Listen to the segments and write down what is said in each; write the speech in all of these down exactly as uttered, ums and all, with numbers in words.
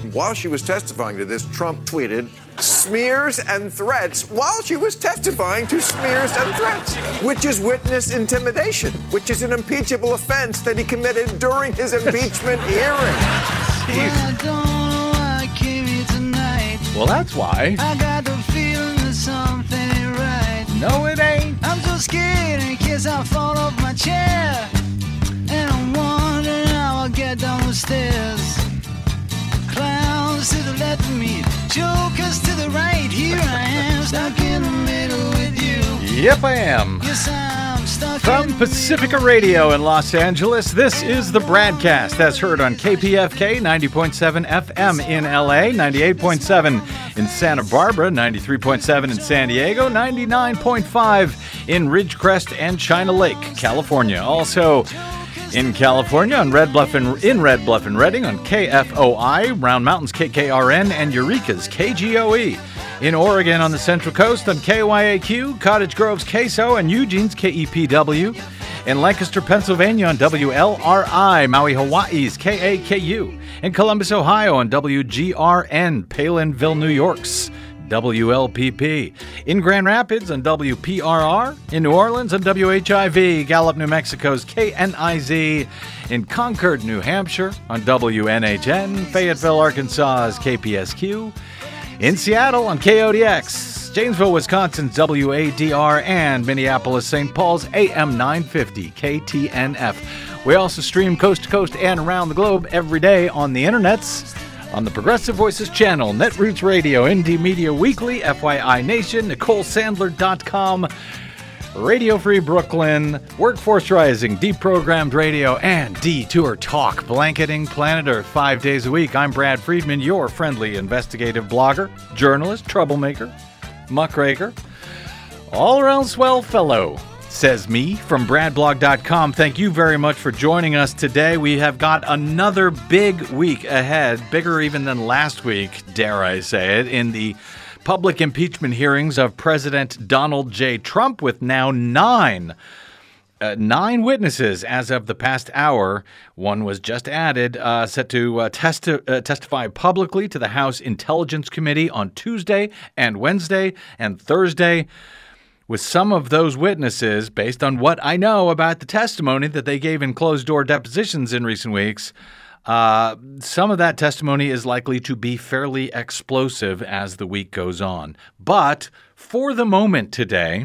while she was testifying to this, Trump tweeted smears and threats while she was testifying to smears and threats, which is witness intimidation, which is an impeachable offense that he committed during his impeachment hearing. Well, that's why. I got the feeling that something ain't right. No, it ain't. I'm so scared in case I fall off my chair. And I'm wondering how I'll get down the stairs. Clowns to the left of me, jokers to the right. Here I am, stuck in the middle with you. Yep, I am. Yes, I'm stuck From in Pacifica Radio in Los Angeles, this is the Bradcast. That's heard on K P F K ninety point seven F M in L A, ninety-eight point seven in Santa Barbara, ninety-three point seven in San Diego, ninety-nine point five in Ridgecrest and China Lake, California. Also in California on Red Bluff and in Red Bluff and Redding on K F O I, Round Mountains K K R N, and Eureka's K G O E. In Oregon on the Central Coast on K Y A Q, Cottage Grove's K S O, and Eugene's K E P W. In Lancaster, Pennsylvania on W L R I, Maui, Hawaii's K A K U. In Columbus, Ohio on W G R N, Palinville, New York's W L P P. In Grand Rapids on W P R R. In New Orleans on W H I V, Gallup, New Mexico's K N I Z. In Concord, New Hampshire on W N H N. Fayetteville, Arkansas's K P S Q. In Seattle on K O D X. Janesville, Wisconsin's W A D R. And Minneapolis, Saint Paul's A M nine fifty K T N F. We also stream coast to coast and around the globe every day on the internets. On the Progressive Voices channel, Netroots Radio, Indie Media Weekly, F Y I Nation, Nicole Sandler dot com, Radio Free Brooklyn, Workforce Rising, Deprogrammed Radio, and Detour Talk, blanketing planet Earth five days a week. I'm Brad Friedman, your friendly investigative blogger, journalist, troublemaker, muckraker, all-around swell fellow. Says me from brad blog dot com. Thank you very much for joining us today. We have got another big week ahead, bigger even than last week, dare I say it, in the public impeachment hearings of President Donald J. Trump, with now nine, uh, nine witnesses as of the past hour. One was just added, uh, set to uh, testi- uh, testify publicly to the House Intelligence Committee on Tuesday and Wednesday and Thursday. With some of those witnesses, based on what I know about the testimony that they gave in closed-door depositions in recent weeks, uh, some of that testimony is likely to be fairly explosive as the week goes on. But for the moment today,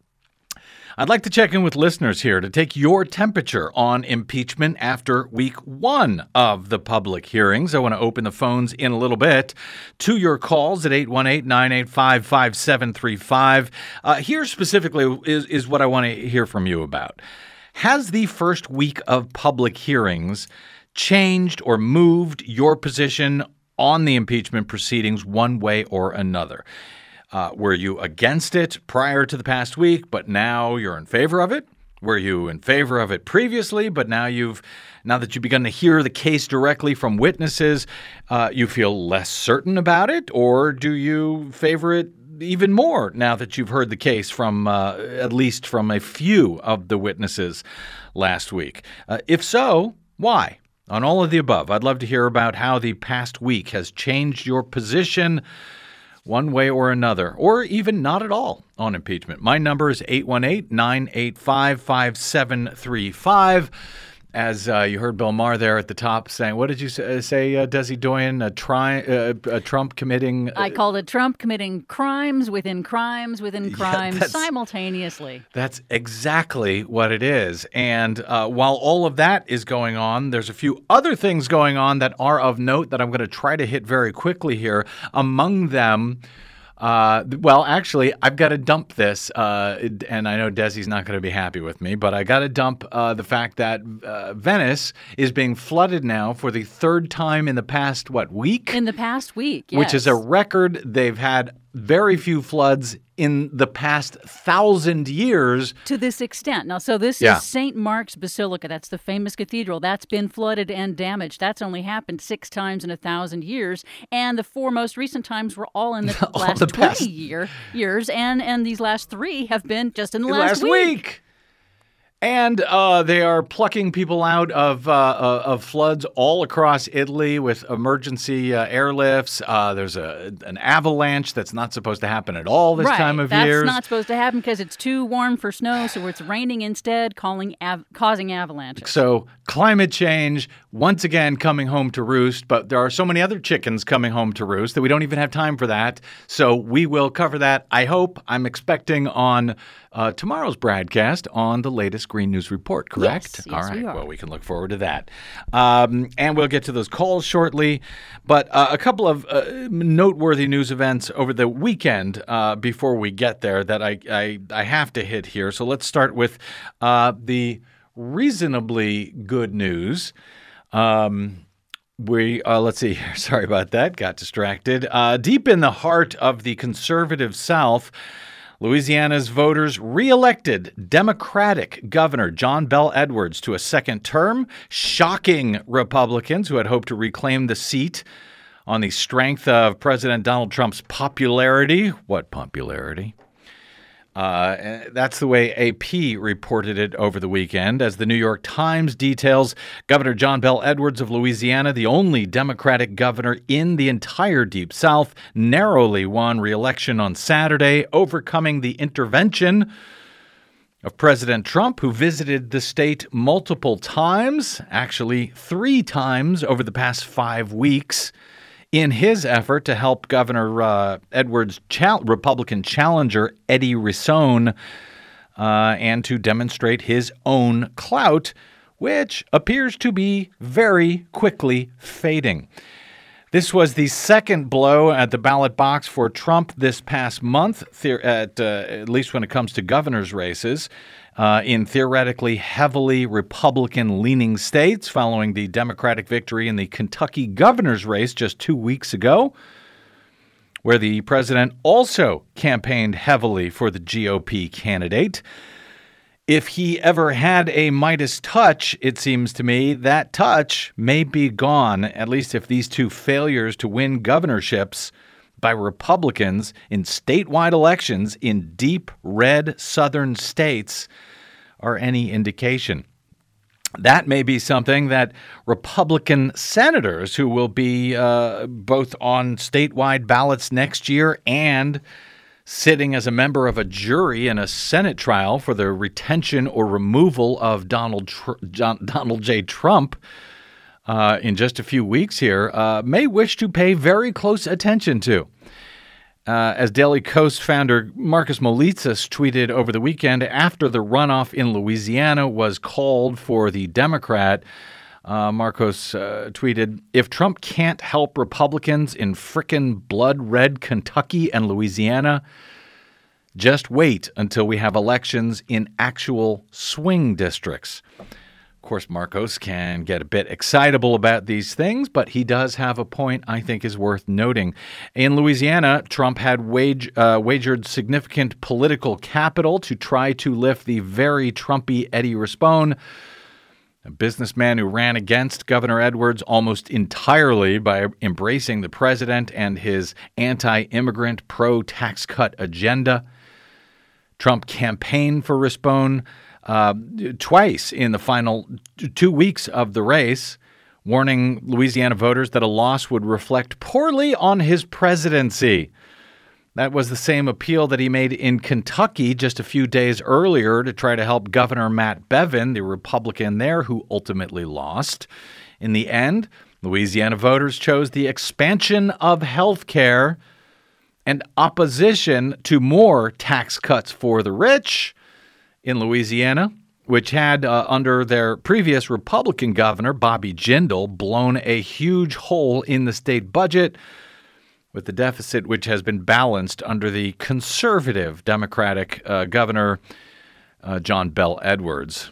I'd like to check in with listeners here to take your temperature on impeachment after week one of the public hearings. I want to open the phones in a little bit to your calls at eight one eight, nine eight five, five seven three five. Uh, here specifically is, is what I want to hear from you about. Has the first week of public hearings changed or moved your position on the impeachment proceedings one way or another? Uh, were you against it prior to the past week, but now you're in favor of it? Were you in favor of it previously, but now you've now that you've begun to hear the case directly from witnesses, uh, you feel less certain about it? Or do you favor it even more now that you've heard the case from uh, at least from a few of the witnesses last week? Uh, if so, why? On all of the above, I'd love to hear about how the past week has changed your position one way or another, or even not at all on impeachment. My number is eight one eight, nine eight five, five seven three five. As uh, you heard Bill Maher there at the top saying, what did you say, say uh, Desi Doyen, a, tri- uh, a Trump committing... Uh, I called it Trump committing crimes within crimes within crimes yeah, simultaneously. That's exactly what it is. And uh, while all of that is going on, there's a few other things going on that are of note that I'm going to try to hit very quickly here. Among them... Uh, well, actually, I've got to dump this, uh, and I know Desi's not going to be happy with me, but I got to dump uh, the fact that uh, Venice is being flooded now for the third time in the past, what, week? In the past week, yes. Which is a record. They've had very few floods in the past thousand years. To this extent. Now, so this yeah. is Saint Mark's Basilica. That's the famous cathedral. That's been flooded and damaged. That's only happened six times in a thousand years. And the four most recent times were all in the all last the twenty past... year, years. And, and these last three have been just in the last, last, last week. week. And uh, they are plucking people out of uh, uh, of floods all across Italy with emergency uh, airlifts. Uh, there's a an avalanche that's not supposed to happen at all this right. time of That's year. That's not supposed to happen because it's too warm for snow, so it's raining instead, calling av- causing avalanches. So climate change, once again, coming home to roost. But there are so many other chickens coming home to roost that we don't even have time for that. So we will cover that, I hope. I'm expecting on uh, tomorrow's broadcast on the latest Green News Report, correct? Yes, yes, All right. we are. Well, we can look forward to that. Um, and we'll get to those calls shortly. But uh, a couple of uh, noteworthy news events over the weekend uh, before we get there that I, I, I have to hit here. So let's start with uh, the reasonably good news. Um, we uh, let's see here. Sorry about that. Got distracted. Uh, deep in the heart of the conservative South, Louisiana's voters re-elected Democratic Governor John Bel Edwards to a second term, shocking Republicans who had hoped to reclaim the seat on the strength of President Donald Trump's popularity. What popularity? Uh, that's the way A P reported it over the weekend. As the New York Times details, Governor John Bel Edwards of Louisiana, the only Democratic governor in the entire Deep South, narrowly won re-election on Saturday, overcoming the intervention of President Trump, who visited the state multiple times, actually three times over the past five weeks, in his effort to help Governor uh, Edwards' chal- Republican challenger, Eddie Risson, uh, and to demonstrate his own clout, which appears to be very quickly fading. This was the second blow at the ballot box for Trump this past month, the- at, uh, at least when it comes to governor's races, uh, in theoretically heavily Republican-leaning states following the Democratic victory in the Kentucky governor's race just two weeks ago, where the president also campaigned heavily for the G O P candidate. If he ever had a Midas touch, it seems to me, that touch may be gone, at least if these two failures to win governorships by Republicans in statewide elections in deep red southern states are any indication. That may be something that Republican senators who will be uh, both on statewide ballots next year and sitting as a member of a jury in a Senate trial for the retention or removal of Donald Tr- John, Donald J. Trump uh, in just a few weeks here, uh, may wish to pay very close attention to. Uh, as Daily Kos founder Marcus Molitsas tweeted over the weekend, after the runoff in Louisiana was called for the Democrat, Uh, Marcos uh, tweeted, if Trump can't help Republicans in frickin' blood-red Kentucky and Louisiana, just wait until we have elections in actual swing districts. Of course, Marcos can get a bit excitable about these things, but he does have a point I think is worth noting. In Louisiana, Trump had wage, uh, wagered significant political capital to try to lift the very Trumpy Eddie Risson, a businessman who ran against Governor Edwards almost entirely by embracing the president and his anti-immigrant, pro-tax cut agenda. Trump campaigned for Risson uh, twice in the final two weeks of the race, warning Louisiana voters that a loss would reflect poorly on his presidency. That was the same appeal that he made in Kentucky just a few days earlier to try to help Governor Matt Bevin, the Republican there, who ultimately lost. In the end, Louisiana voters chose the expansion of health care and opposition to more tax cuts for the rich in Louisiana, which had, uh, under their previous Republican governor, Bobby Jindal, blown a huge hole in the state budget, with the deficit which has been balanced under the conservative Democratic uh, governor, uh, John Bel Edwards.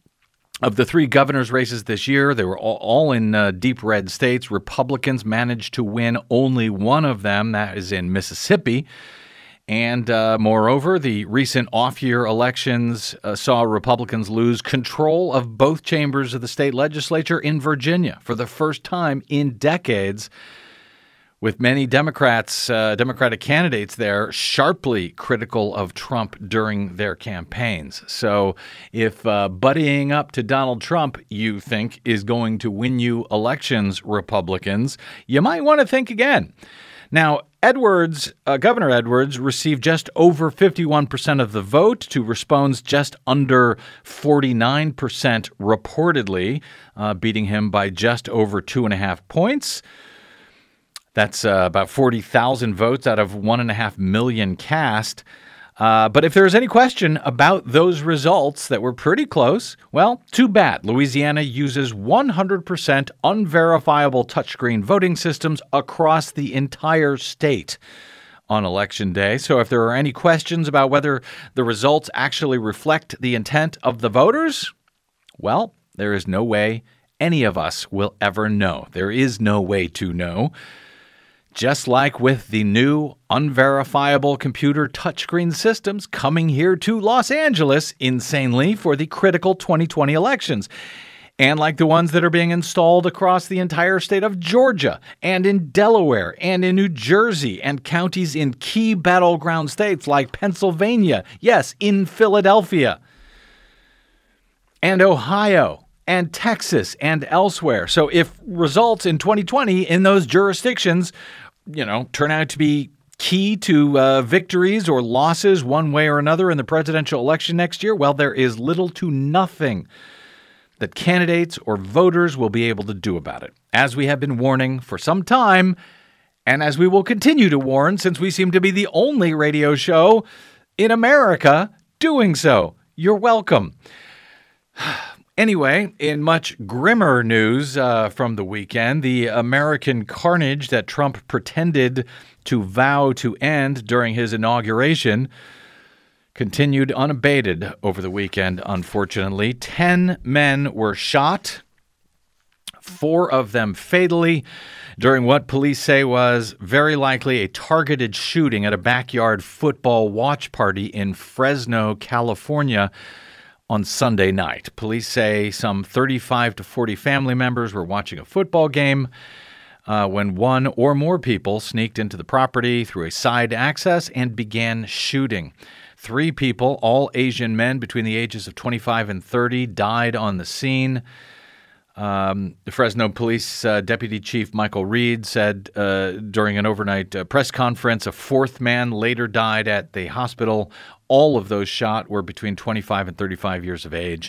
Of the three governor's races this year, they were all, all in uh, deep red states. Republicans managed to win only one of them, that is in Mississippi. And uh, moreover, the recent off-year elections uh, saw Republicans lose control of both chambers of the state legislature in Virginia for the first time in decades, with many Democrats, uh, Democratic candidates there sharply critical of Trump during their campaigns. So if uh, buddying up to Donald Trump, you think, is going to win you elections, Republicans, you might want to think again. Now, Edwards, uh, Governor Edwards received just over fifty-one percent of the vote to respond's just under forty-nine percent reportedly, uh, beating him by just over two and a half points. That's uh, about forty thousand votes out of one and a half million cast. Uh, but if there's any question about those results that were pretty close, well, too bad. Louisiana uses one hundred percent unverifiable touchscreen voting systems across the entire state on Election Day. So if there are any questions about whether the results actually reflect the intent of the voters, well, there is no way any of us will ever know. There is no way to know. Just like with the new unverifiable computer touchscreen systems coming here to Los Angeles insanely for the critical twenty twenty elections. And like the ones that are being installed across the entire state of Georgia and in Delaware and in New Jersey and counties in key battleground states like Pennsylvania, yes, in Philadelphia, and Ohio and Texas and elsewhere. So if results in twenty twenty in those jurisdictions, you know, turn out to be key to uh, victories or losses one way or another in the presidential election next year, well, there is little to nothing that candidates or voters will be able to do about it. As we have been warning for some time, and as we will continue to warn since we seem to be the only radio show in America doing so. You're welcome. Anyway, in much grimmer news uh, from the weekend, the American carnage that Trump pretended to vow to end during his inauguration continued unabated over the weekend, unfortunately. Ten men were shot, four of them fatally, during what police say was very likely a targeted shooting at a backyard football watch party in Fresno, California, on Sunday night. Police say some thirty-five to forty family members were watching a football game uh, when one or more people sneaked into the property through a side access and began shooting. Three people, all Asian men between the ages of twenty-five and thirty, died on the scene. Um, the Fresno Police uh, Deputy Chief Michael Reed said uh, during an overnight uh, press conference a fourth man later died at the hospital. All of those shot were between twenty-five and thirty-five years of age.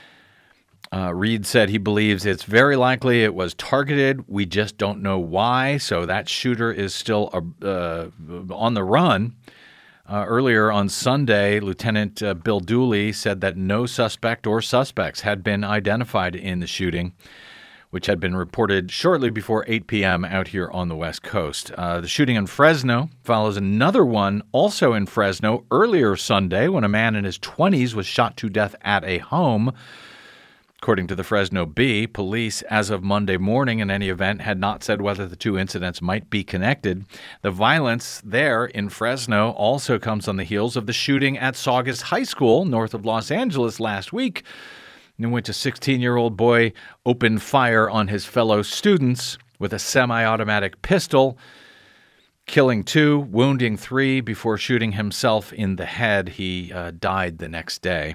Uh, Reed said he believes it's very likely it was targeted. We just don't know why. So that shooter is still uh, on the run. Uh, earlier on Sunday, Lieutenant uh, Bill Dooley said that no suspect or suspects had been identified in the shooting, which had been reported shortly before eight p.m. out here on the West Coast. Uh, the shooting in Fresno follows another one also in Fresno earlier Sunday when a man in his twenties was shot to death at a home. According to the Fresno Bee, police, as of Monday morning in any event, had not said whether the two incidents might be connected. The violence there in Fresno also comes on the heels of the shooting at Saugus High School north of Los Angeles last week, in which a sixteen-year-old boy opened fire on his fellow students with a semi-automatic pistol, killing two, wounding three before shooting himself in the head. He uh, died the next day.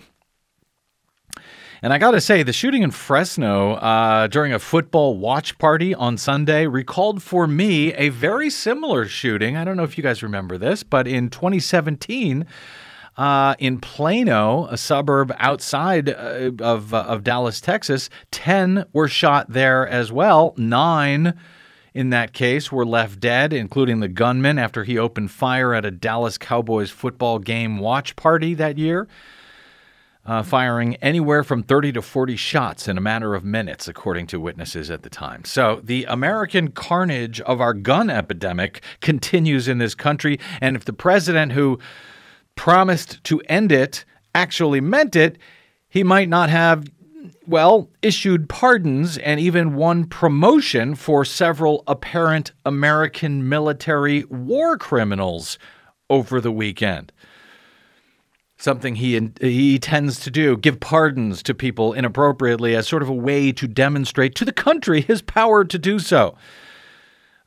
And I got to say, the shooting in Fresno uh, during a football watch party on Sunday recalled for me a very similar shooting. I don't know if you guys remember this, but in twenty seventeen, uh, in Plano, a suburb outside uh, of, uh, of Dallas, Texas, ten were shot there as well. Nine in that case were left dead, including the gunman after he opened fire at a Dallas Cowboys football game watch party that year. Uh, firing anywhere from thirty to forty shots in a matter of minutes, according to witnesses at the time. So the American carnage of our gun epidemic continues in this country. And if the president who promised to end it actually meant it, he might not have, well, issued pardons and even won promotion for several apparent American military war criminals over the weekend. Something he he tends to do, give pardons to people inappropriately as sort of a way to demonstrate to the country his power to do so.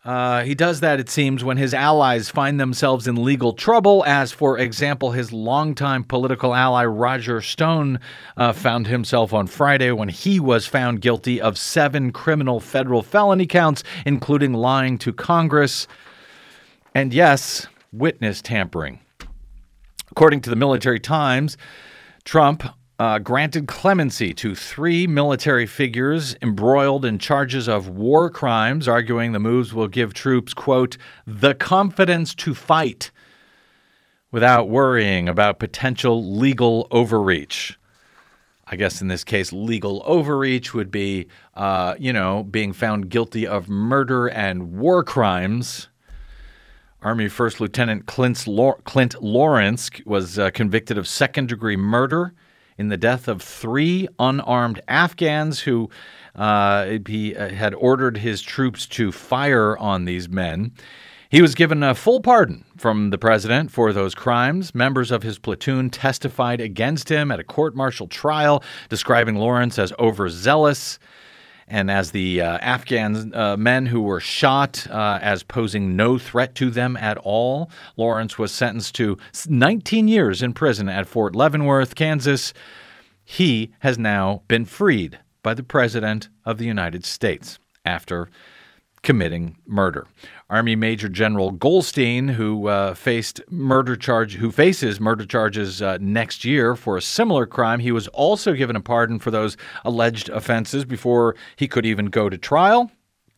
Uh, he does that, it seems, when his allies find themselves in legal trouble, as, for example, his longtime political ally Roger Stone uh, found himself on Friday when he was found guilty of seven criminal federal felony counts, including lying to Congress and, yes, witness tampering. According to the Military Times, Trump Uh, granted clemency to three military figures embroiled in charges of war crimes, arguing the moves will give troops, quote, the confidence to fight without worrying about potential legal overreach. I guess in this case, legal overreach would be, uh, you know, being found guilty of murder and war crimes. Army First Lieutenant Clint, Clint Lawrence was uh, convicted of second-degree murder in the death of three unarmed Afghans who uh, he had ordered his troops to fire on these men. He was given a full pardon from the president for those crimes. Members of his platoon testified against him at a court-martial trial, describing Lawrence as overzealous and as the uh, Afghan uh, men who were shot uh, as posing no threat to them at all. Lawrence was sentenced to nineteen years in prison at Fort Leavenworth, Kansas. He has now been freed by the President of the United States after committing murder. Army Major General Goldstein, who uh, faced murder charge, who faces murder charges uh, next year for a similar crime, he was also given a pardon for those alleged offenses before he could even go to trial.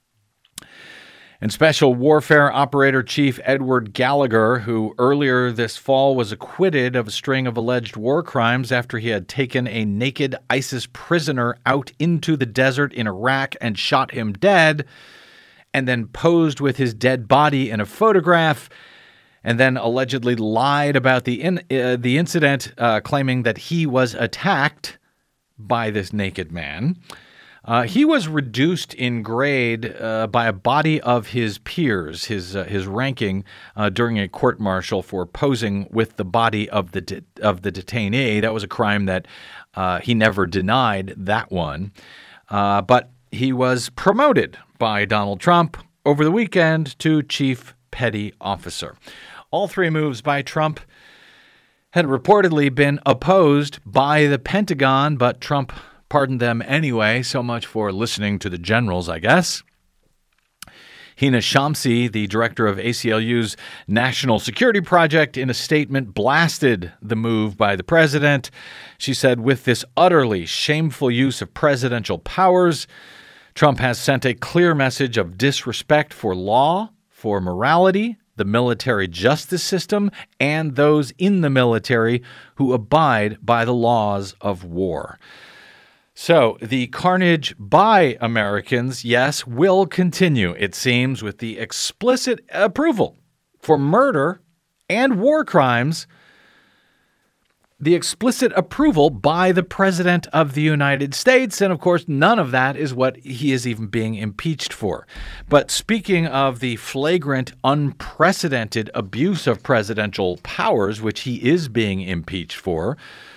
And Special Warfare Operator Chief Edward Gallagher, who earlier this fall was acquitted of a string of alleged war crimes after he had taken a naked ISIS prisoner out into the desert in Iraq and shot him dead, and then posed with his dead body in a photograph, and then allegedly lied about the in, uh, the incident, uh, claiming that he was attacked by this naked man. Uh, he was reduced in grade uh, by a body of his peers, his uh, his ranking, uh, during a court-martial for posing with the body of the de- of the detainee. That was a crime that uh, he never denied, that one. Uh, but he was promoted by Donald Trump over the weekend to Chief Petty Officer. All three moves by Trump had reportedly been opposed by the Pentagon, but Trump pardoned them anyway. So much for listening to the generals, I guess. Hina Shamsi, the director of A C L U's National Security Project, in a statement blasted the move by the president. She said, with this utterly shameful use of presidential powers, Trump has sent a clear message of disrespect for law, for morality, the military justice system, and those in the military who abide by the laws of war. So the carnage by Americans, yes, will continue, it seems, with the explicit approval for murder and war crimes, the explicit approval by the President of the United States. And of course, none of that is what he is even being impeached for. But speaking of the flagrant, unprecedented abuse of presidential powers, which he is being impeached for,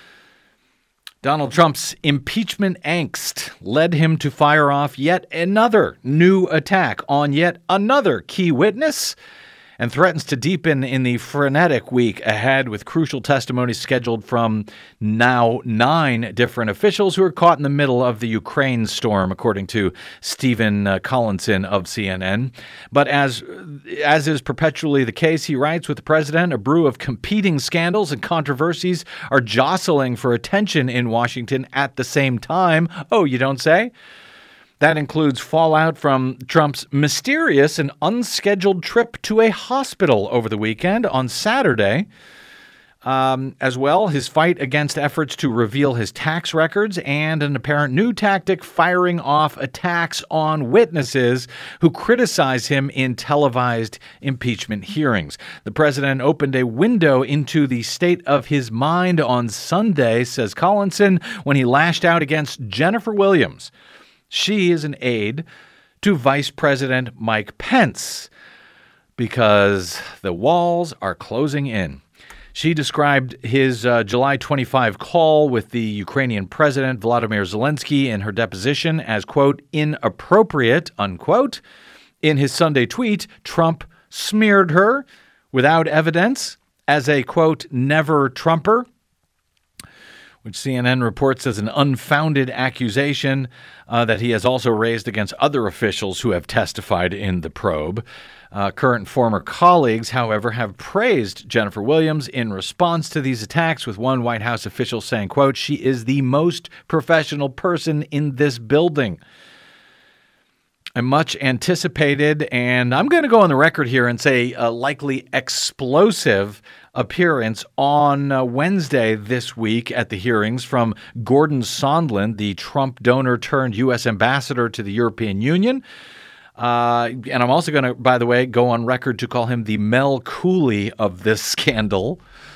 Donald Trump's impeachment angst led him to fire off yet another new attack on yet another key witness, and threatens to deepen in the frenetic week ahead with crucial testimony scheduled from now nine different officials who are caught in the middle of the Ukraine storm, according to Stephen uh, Collinson of C N N. But as as is perpetually the case, he writes, with the president, a brew of competing scandals and controversies are jostling for attention in Washington at the same time. Oh, you don't say? That includes fallout from Trump's mysterious and unscheduled trip to a hospital over the weekend on Saturday. Um, as well, his fight against efforts to reveal his tax records and an apparent new tactic firing off attacks on witnesses who criticize him in televised impeachment hearings. The president opened a window into the state of his mind on Sunday, says Collinson, when he lashed out against Jennifer Williams. She is an aide to Vice President Mike Pence because the walls are closing in. She described his uh, July twenty-fifth call with the Ukrainian President Volodymyr Zelensky in her deposition as, quote, inappropriate, unquote, In his Sunday tweet, Trump smeared her without evidence as a, quote, never Trumper, which C N N reports as an unfounded accusation uh, that he has also raised against other officials who have testified in the probe. Uh, current and former colleagues, however, have praised Jennifer Williams in response to these attacks, with one White House official saying, quote, she is the most professional person in this building. A much anticipated, and I'm going to go on the record here and say a likely explosive appearance on uh, Wednesday this week at the hearings from Gordon Sondland, the Trump donor turned U S ambassador to the European Union. Uh, and I'm also going to, by the way, go on record to call him the Mel Cooley of this scandal.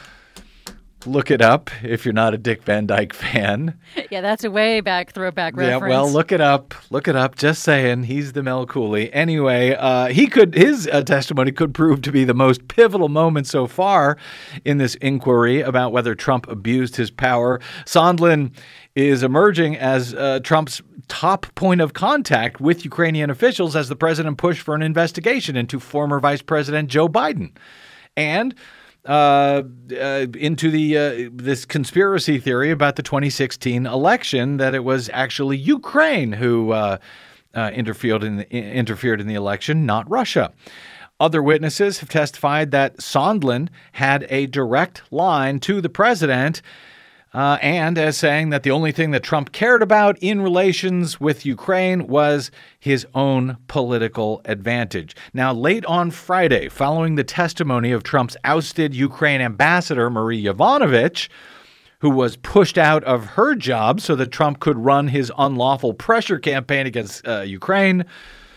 Look it up if you're not a Dick Van Dyke fan. Yeah, that's a way back throwback Yeah, reference. well, look it up. Look it up. Just saying, he's the Mel Cooley. Anyway, uh, he could his uh, testimony could prove to be the most pivotal moment so far in this inquiry about whether Trump abused his power. Sondland is emerging as uh, Trump's top point of contact with Ukrainian officials as the president pushed for an investigation into former Vice President Joe Biden. And Uh, uh, into the uh, this conspiracy theory about the twenty sixteen election, that it was actually Ukraine who uh, uh, interfered in the, interfered in the election, not Russia. Other witnesses have testified that Sondland had a direct line to the president, uh, and as saying that the only thing that Trump cared about in relations with Ukraine was his own political advantage. Now, late on Friday, following the testimony of Trump's ousted Ukraine ambassador, Marie Yovanovitch, who was pushed out of her job so that Trump could run his unlawful pressure campaign against uh, Ukraine,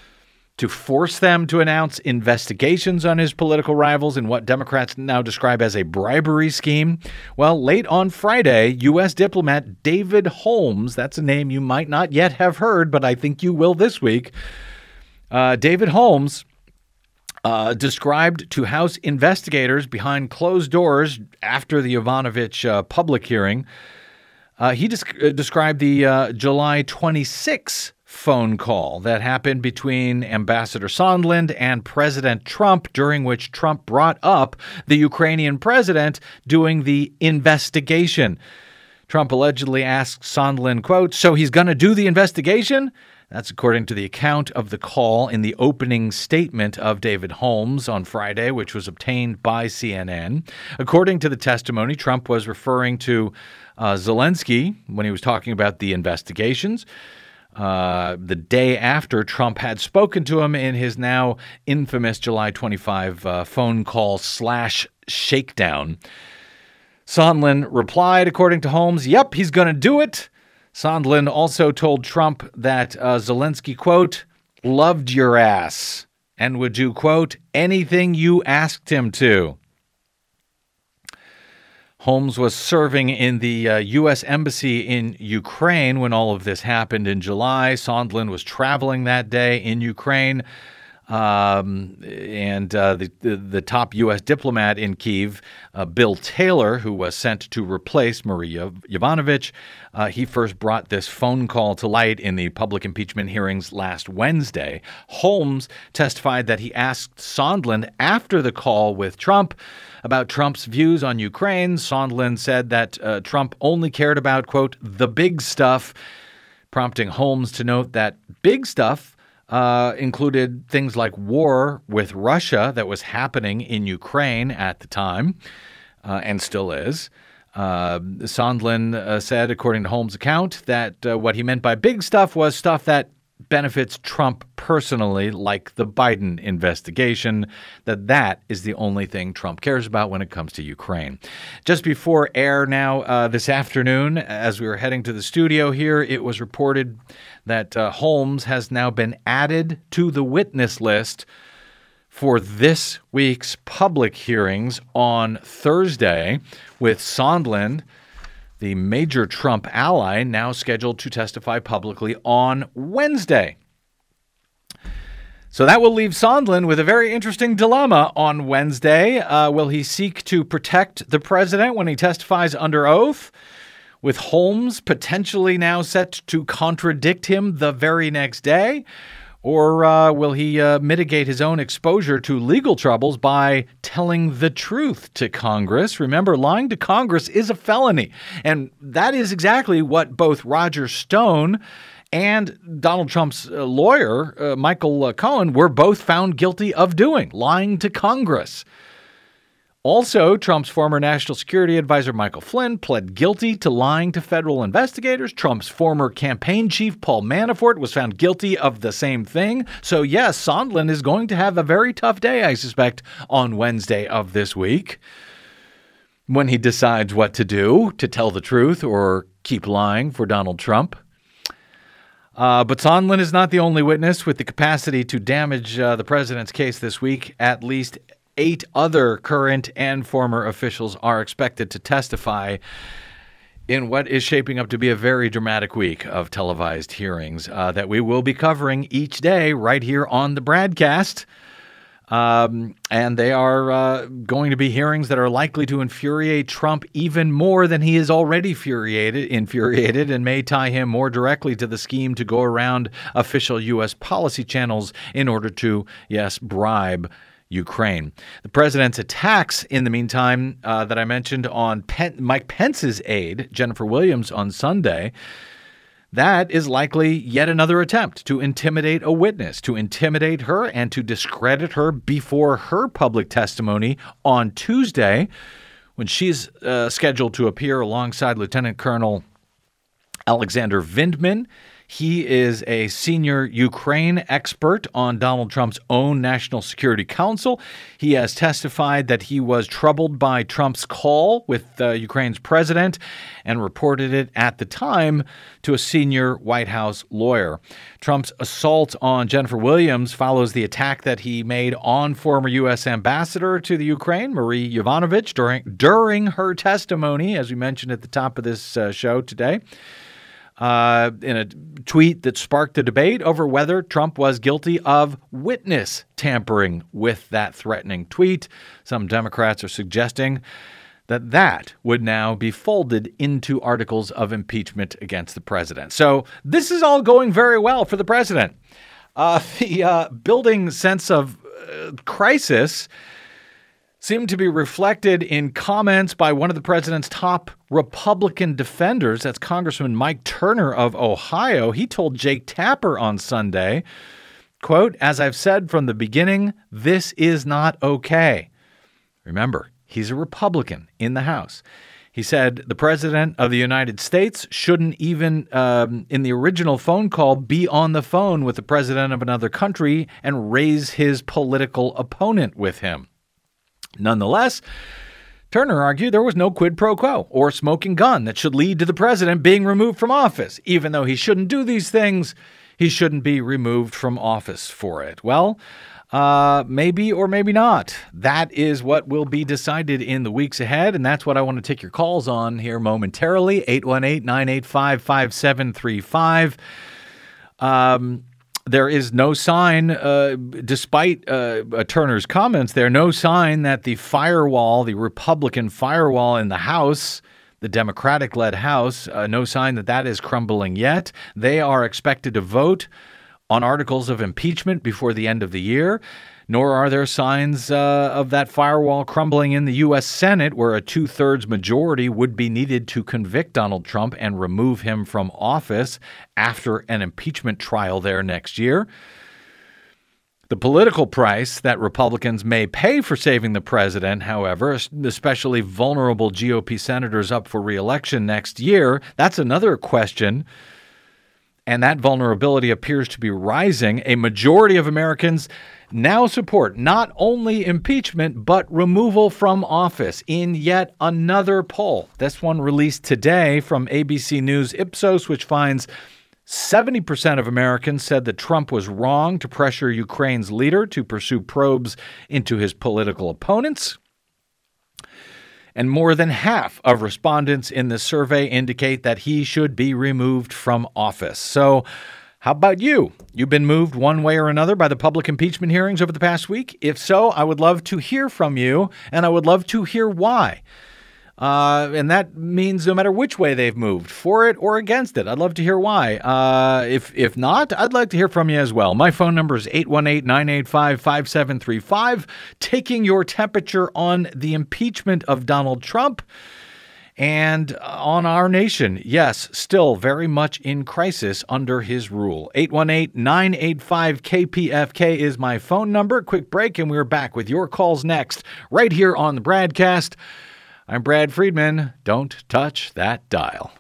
to force them to announce investigations on his political rivals in what Democrats now describe as a bribery scheme. Well, late on Friday, U S diplomat David Holmes, that's a name you might not yet have heard, but I think you will this week. Uh, David Holmes uh, described to House investigators behind closed doors after the Yovanovitch uh, public hearing, uh, he desc- uh, described the uh, July twenty-sixth phone call that happened between Ambassador Sondland and President Trump, during which Trump brought up the Ukrainian president doing the investigation. Trump allegedly asked Sondland, quote, so he's going to do the investigation? That's according to the account of the call in the opening statement of David Holmes on Friday, which was obtained by C N N. According to the testimony, Trump was referring to uh, Zelensky when he was talking about the investigations. Uh, the day after Trump had spoken to him in his now infamous July twenty-fifth uh, phone call slash shakedown. Sondland replied, according to Holmes, yep, he's going to do it. Sondland also told Trump that uh, Zelensky, quote, loved your ass and would do, quote, anything you asked him to. Holmes was serving in the uh, U S Embassy in Ukraine when all of this happened in July. Sondland was traveling that day in Ukraine. Um, and uh, the, the the top U S diplomat in Kyiv, uh, Bill Taylor, who was sent to replace Maria Yovanovitch, uh, he first brought this phone call to light in the public impeachment hearings last Wednesday. Holmes testified that he asked Sondland after the call with Trump about Trump's views on Ukraine. Sondland said that uh, Trump only cared about, quote, the big stuff, prompting Holmes to note that big stuff Uh, included things like war with Russia that was happening in Ukraine at the time, uh, and still is. Uh, Sondland uh, said, according to Holmes' account, that uh, what he meant by big stuff was stuff that benefits Trump personally, like the Biden investigation, that that is the only thing Trump cares about when it comes to Ukraine. Just before air now uh, this afternoon, as we were heading to the studio here, it was reported that uh, Holmes has now been added to the witness list for this week's public hearings on Thursday, with Sondland, the major Trump ally, now scheduled to testify publicly on Wednesday. So that will leave Sondland with a very interesting dilemma on Wednesday. Uh, will he seek to protect the president when he testifies under oath, with Holmes potentially now set to contradict him the very next day? Or uh, will he uh, mitigate his own exposure to legal troubles by telling the truth to Congress? Remember, lying to Congress is a felony. And that is exactly what both Roger Stone and Donald Trump's uh, lawyer, uh, Michael uh, Cohen, were both found guilty of doing, lying to Congress. Also, Trump's former national security advisor, Michael Flynn, pled guilty to lying to federal investigators. Trump's former campaign chief, Paul Manafort, was found guilty of the same thing. So, yes, Sondland is going to have a very tough day, I suspect, on Wednesday of this week when he decides what to do, to tell the truth or keep lying for Donald Trump. Uh, but Sondland is not the only witness with the capacity to damage uh, the president's case this week. At least eight other current and former officials are expected to testify in what is shaping up to be a very dramatic week of televised hearings uh, that we will be covering each day right here on the broadcast. Um, and they are uh, going to be hearings that are likely to infuriate Trump even more than he is already infuriated, infuriated and may tie him more directly to the scheme to go around official U S policy channels in order to, yes, bribe Ukraine. The president's attacks, in the meantime, uh, that I mentioned on Pen- Mike Pence's aide, Jennifer Williams, on Sunday, that is likely yet another attempt to intimidate a witness, to intimidate her and to discredit her before her public testimony on Tuesday, when she's uh, scheduled to appear alongside Lieutenant Colonel Alexander Vindman. He is a senior Ukraine expert on Donald Trump's own National Security Council. He has testified that he was troubled by Trump's call with uh, Ukraine's president and reported it at the time to a senior White House lawyer. Trump's assault on Jennifer Williams follows the attack that he made on former U S ambassador to the Ukraine, Marie Yovanovitch, during, during her testimony, as we mentioned at the top of this uh, show today. Uh, in a tweet that sparked a debate over whether Trump was guilty of witness tampering with that threatening tweet. Some Democrats are suggesting that that would now be folded into articles of impeachment against the president. So this is all going very well for the president. Uh, the uh, building sense of uh, crisis seemed to be reflected in comments by one of the president's top Republican defenders. That's Congressman Mike Turner of Ohio. He told Jake Tapper on Sunday, quote, "As I've said from the beginning, this is not okay." Remember, he's a Republican in the House. He said the president of the United States shouldn't even, um, in the original phone call, be on the phone with the president of another country and raise his political opponent with him. Nonetheless, Turner argued there was no quid pro quo or smoking gun that should lead to the president being removed from office. Even though he shouldn't do these things, he shouldn't be removed from office for it. Well, uh, maybe or maybe not. That is what will be decided in the weeks ahead, and that's what I want to take your calls on here momentarily. eight one eight, nine eight five, five seven three five. Um... There is no sign, uh, despite uh, Turner's comments, there no sign that the firewall, the Republican firewall in the House, the Democratic-led House, uh, no sign that that is crumbling yet. They are expected to vote on articles of impeachment before the end of the year, nor are there signs uh, of that firewall crumbling in the U S Senate, where a two-thirds majority would be needed to convict Donald Trump and remove him from office after an impeachment trial there next year. The political price that Republicans may pay for saving the president, however, especially vulnerable G O P senators up for re-election next year, that's another question. And that vulnerability appears to be rising. A majority of Americans now support not only impeachment, but removal from office in yet another poll. This one released today from A B C News Ipsos, which finds seventy percent of Americans said that Trump was wrong to pressure Ukraine's leader to pursue probes into his political opponents. And more than half of respondents in this survey indicate that he should be removed from office. So how about you? You've been moved one way or another by the public impeachment hearings over the past week? If so, I would love to hear from you, and I would love to hear why. Uh, and that means no matter which way they've moved, for it or against it. I'd love to hear why. Uh, if if not, I'd like to hear from you as well. My phone number is eight one eight, nine eight five, five seven three five. Taking your temperature on the impeachment of Donald Trump and on our nation. Yes, still very much in crisis under his rule. eight one eight, nine eight five, K P F K is my phone number. Quick break, and we're back with your calls next, right here on the Bradcast. I'm Brad Friedman. Don't touch that dial.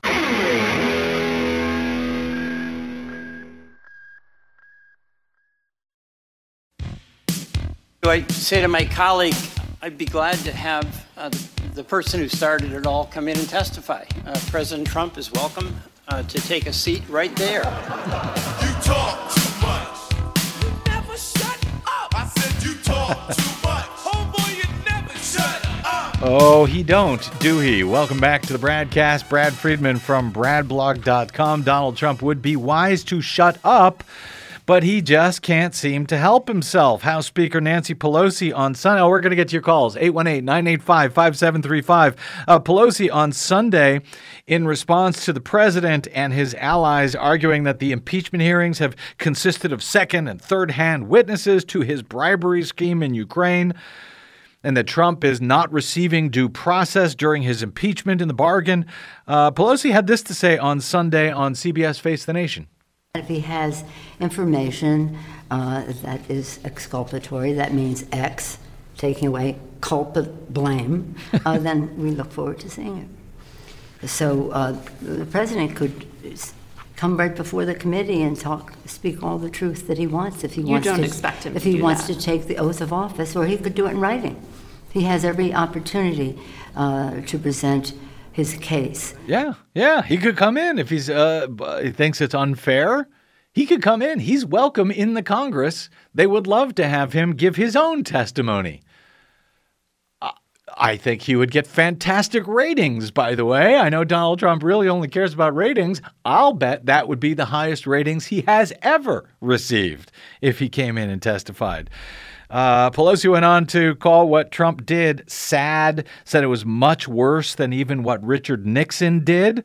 I say to my colleague, I'd be glad to have uh, the person who started it all come in and testify. Uh, President Trump is welcome uh, to take a seat right there. You talk too much. You never shut up. I said you talk too much. Homeboy, you never shut up. Oh, he don't, do he? Welcome back to the Bradcast. Brad Friedman from brad blog dot com. Donald Trump would be wise to shut up, but he just can't seem to help himself. House Speaker Nancy Pelosi on Sunday. Oh, we're going to get to your calls. eight one eight, nine eight five, five seven three five. Uh, Pelosi on Sunday, in response to the president and his allies arguing that the impeachment hearings have consisted of second and third-hand witnesses to his bribery scheme in Ukraine, and that Trump is not receiving due process during his impeachment in the bargain. Uh, Pelosi had this to say on Sunday on C B S Face the Nation. If he has information uh, that is exculpatory, that means X, taking away culprit blame, uh, then we look forward to seeing it. So uh, the president could come right before the committee and talk, speak all the truth that he wants if he You wants don't to. expect him if to he do wants that. to take the oath of office, or he could do it in writing. He has every opportunity uh, to present his case. Yeah, yeah, he could come in if he's uh, he thinks it's unfair. He could come in. He's welcome in the Congress. They would love to have him give his own testimony. I think he would get fantastic ratings, by the way. I know Donald Trump really only cares about ratings. I'll bet that would be the highest ratings he has ever received if he came in and testified. Uh, Pelosi went on to call what Trump did sad, said it was much worse than even what Richard Nixon did.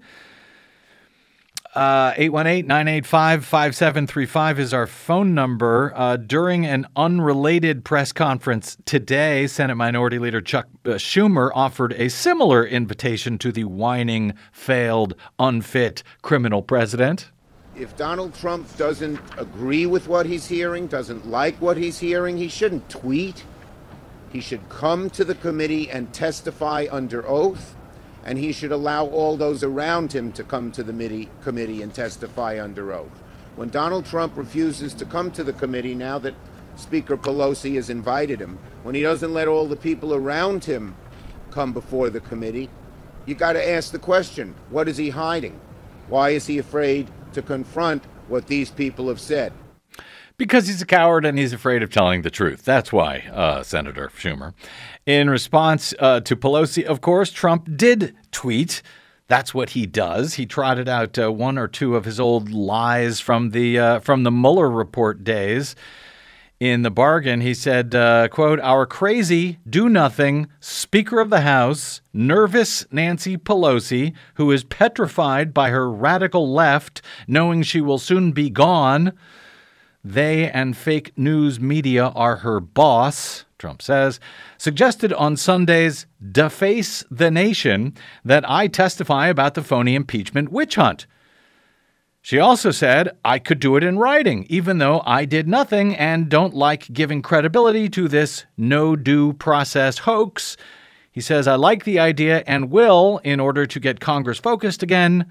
Uh, eight one eight, nine eight five, five seven three five is our phone number. Uh, during an unrelated press conference today, Senate Minority Leader Chuck uh, Schumer offered a similar invitation to the whining, failed, unfit criminal president. If Donald Trump doesn't agree with what he's hearing, doesn't like what he's hearing, he shouldn't tweet. He should come to the committee and testify under oath. And he should allow all those around him to come to the committee and testify under oath. When Donald Trump refuses to come to the committee, now that Speaker Pelosi has invited him, when he doesn't let all the people around him come before the committee, you got to ask the question, what is he hiding? Why is he afraid to confront what these people have said? Because he's a coward and he's afraid of telling the truth. That's why, uh, Senator Schumer. In response uh, to Pelosi, of course, Trump did tweet. That's what he does. He trotted out uh, one or two of his old lies from the uh, from the Mueller report days. In the bargain, he said, uh, quote, "Our crazy, do-nothing Speaker of the House, nervous Nancy Pelosi, who is petrified by her radical left, knowing she will soon be gone. They and fake news media are her boss," Trump says, suggested on Sunday's Deface the Nation that I testify about the phony impeachment witch hunt. She also said I could do it in writing, even though I did nothing and don't like giving credibility to this no due process hoax. He says, I like the idea and will, in order to get Congress focused again,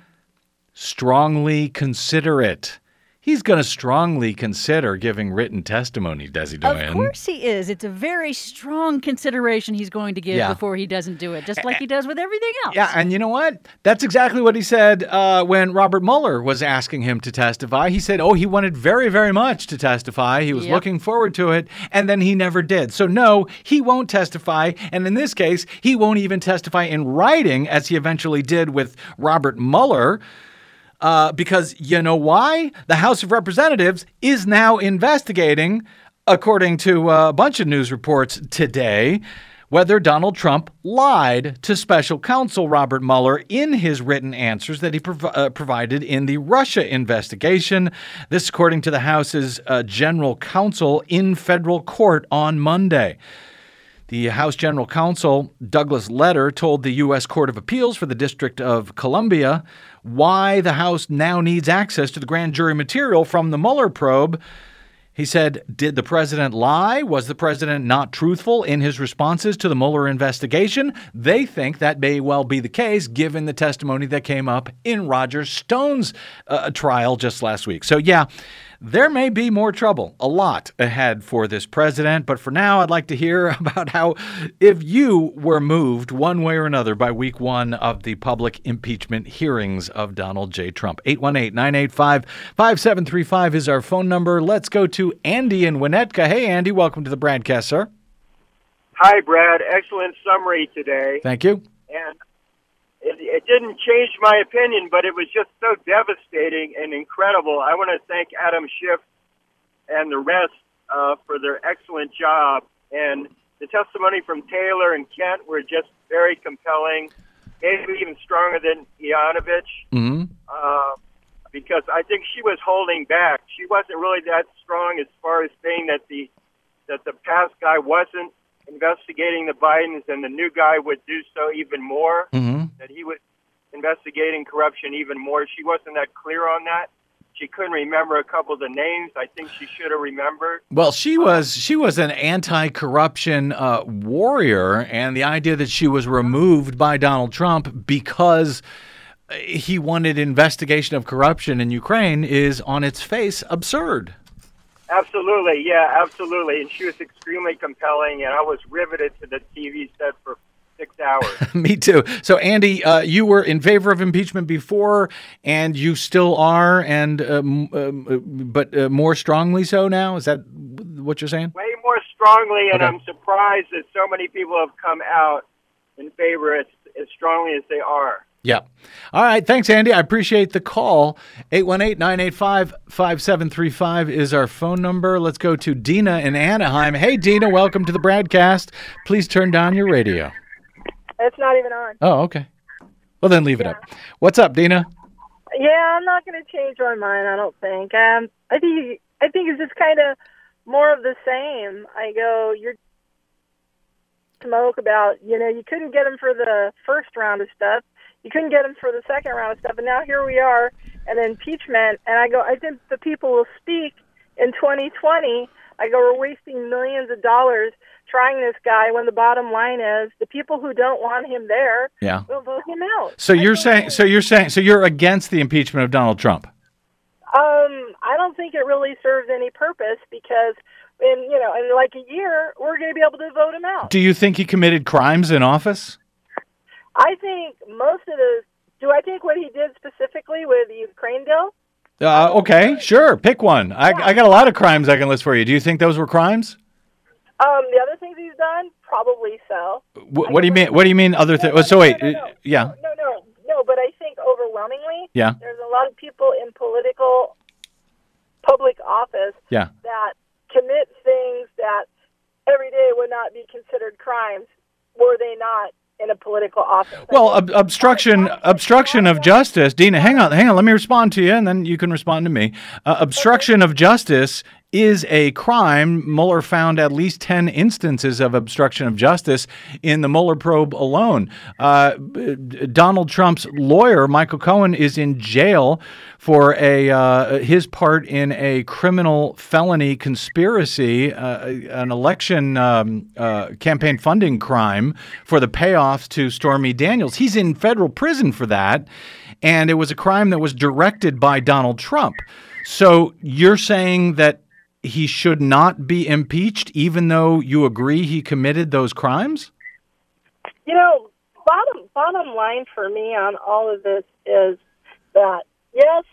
strongly consider it. He's going to strongly consider giving written testimony, Desi Doyen. Of course he is. It's a very strong consideration he's going to give Yeah. before he doesn't do it, just like he does with everything else. Yeah, and you know what? That's exactly what he said uh, when Robert Mueller was asking him to testify. He said, oh, he wanted very, very much to testify. He was Yep. looking forward to it, and then he never did. So no, he won't testify, and in this case, he won't even testify in writing, as he eventually did with Robert Mueller. Uh, because you know why? The House of Representatives is now investigating, according to uh, a bunch of news reports today, whether Donald Trump lied to special counsel Robert Mueller in his written answers that he prov- uh, provided in the Russia investigation. This, according to the House's uh, general counsel in federal court on Monday. The House General Counsel, Douglas Letter, told the U S Court of Appeals for the District of Columbia why the House now needs access to the grand jury material from the Mueller probe. He said, did the president lie? Was the president not truthful in his responses to the Mueller investigation? They think that may well be the case, given the testimony that came up in Roger Stone's uh, trial just last week. So, yeah, there may be more trouble, a lot ahead for this president. But for now, I'd like to hear about how, if you were moved one way or another by week one of the public impeachment hearings of Donald J. Trump. eight one eight, nine eight five, five seven three five is our phone number. Let's go to Andy in Winnetka. Hey, Andy, welcome to the broadcast, sir. Hi, Brad. Excellent summary today. Thank you. And it, it didn't change my opinion, but it was just so devastating and incredible. I want to thank Adam Schiff and the rest uh, for their excellent job. And the testimony from Taylor and Kent were just very compelling, maybe even stronger than Yanovich, Mm-hmm. uh, because I think she was holding back. She wasn't really that strong as far as saying that the that the past guy wasn't investigating the Bidens and the new guy would do so even more, Mm-hmm. that he was investigating corruption even more. She wasn't that clear on that. She couldn't remember a couple of the names. I think she should have remembered. Well, she was she was an anti-corruption uh, warrior, and the idea that she was removed by Donald Trump because he wanted investigation of corruption in Ukraine is on its face absurd. Absolutely, yeah, absolutely. And she was extremely compelling, and I was riveted to the T V set for six hours. Me too. So, Andy, uh, you were in favor of impeachment before, and you still are, and um, um, but uh, more strongly so now? Is that what you're saying? Way more strongly, and Okay. I'm surprised that so many people have come out in favor as, as strongly as they are. Yeah. All right. Thanks, Andy. I appreciate the call. eight one eight, nine eight five, five seven three five is our phone number. Let's go to Dina in Anaheim. Hey, Dina, welcome to the broadcast. Please turn down your radio. It's not even on. Oh, okay. Well, then leave it up. What's up, Dina? Yeah, I'm not going to change my mind, I don't think. Um, I think I think it's just kind of more of the same. I go, you're smoke about, you know, you couldn't get him for the first round of stuff. You couldn't get him for the second round of stuff, and now here we are in impeachment. And I go, I think the people will speak in twenty twenty. I go, we're wasting millions of dollars trying this guy when the bottom line is the people who don't want him there Yeah. will vote him out. So you're saying, so you're saying, so you're against the impeachment of Donald Trump? Um, I don't think it really serves any purpose because, in you know, in like a year, we're going to be able to vote him out. Do you think he committed crimes in office? I think most of the. Do I think what he did specifically with the Ukraine deal? Uh, okay, sure. Pick one. I, I got a lot of crimes I can list for you. Do you think those were crimes? Um, the other things he's done, probably so. What, what do you mean? What do you mean other things? No, So no, wait, no, no, uh, no. yeah, No, no, no. But I think overwhelmingly, Yeah. there's a lot of people in political, public office yeah. that commit things that every day would not be considered crimes were they not in a political office. Well, ob- obstruction, obstruction of justice. Dina, hang on, hang on. Let me respond to you, and then you can respond to me. Uh, obstruction of justice is a crime. Mueller found at least ten instances of obstruction of justice in the Mueller probe alone. Uh, Donald Trump's lawyer, Michael Cohen, is in jail for a uh, his part in a criminal felony conspiracy, uh, an election um, uh, campaign funding crime for the payoffs to Stormy Daniels. He's in federal prison for that, and it was a crime that was directed by Donald Trump. So you're saying that he should not be impeached, even though you agree he committed those crimes? You know, bottom bottom line for me on all of this is that yes,